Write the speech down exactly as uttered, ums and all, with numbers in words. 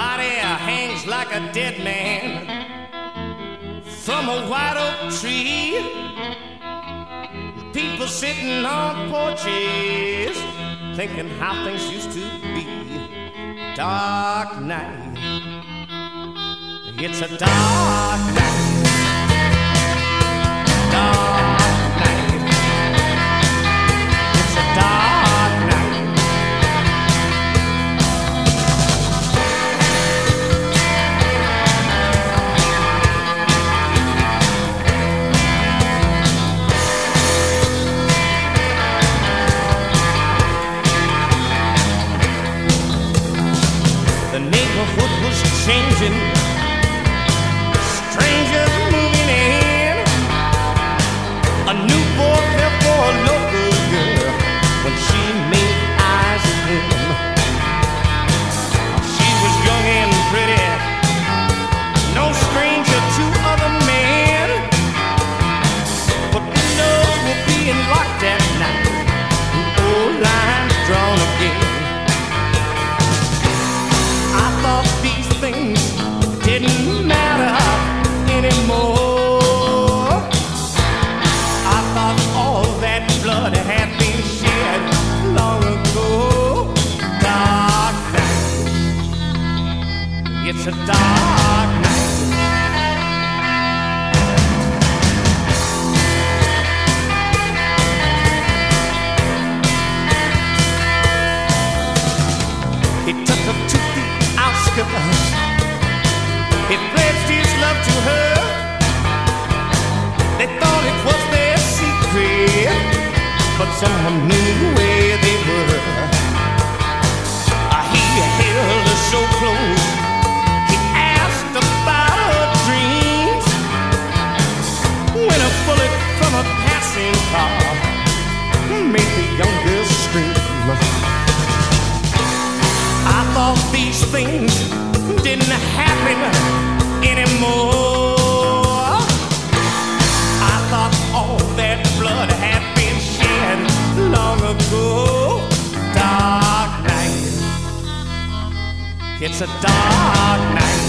body hangs like a dead man from a white oak tree. People sitting on porches thinking how things used to be. Dark night, it's a dark night. Dark night, it's a dark night. The neighborhood was changing, strangers moving in. A new boy fell for a local girl when she made eyes at him. She was young and pretty, no stranger to other men, but windows were being locked at night, and old lines drawn again. I thought these things didn't matter anymore. I thought all that blood had been shed long ago. Dark night, it's a dark night. He took her to the outskirts. He pledged his love to her. They thought it was their secret, but someone knew where they were. He held her so close. He asked about her dreams. When a bullet from a passing car made the young girl scream. I thought these things didn't happen anymore. I thought all that blood had been shed long ago. Dark night, it's a dark night.